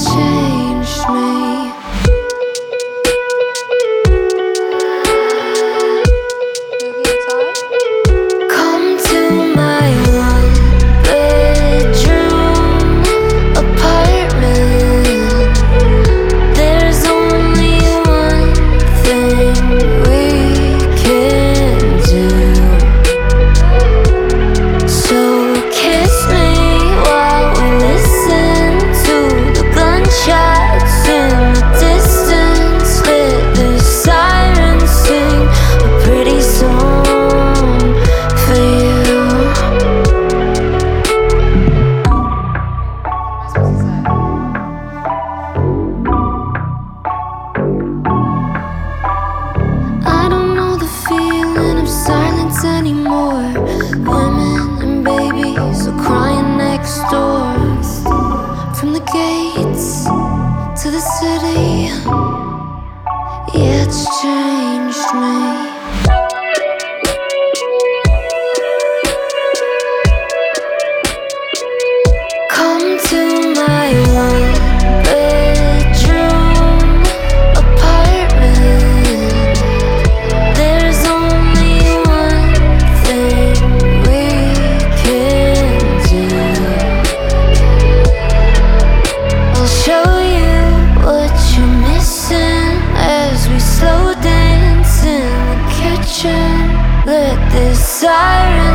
changed me. Come to my one-bedroom apartment. There's only one thing we can do. So kiss me while we listen to the gunshots in the distance. Let the sirens sing a pretty song for you. I don't know the feeling of silence anymore. Women and babies are crying next door. From the gates to the city, yeah, it's changed me. Come to my one-bedroom apartment. There's only one thing we can do. I'll show you what you're missing as we slow dance in the kitchen. Let this siren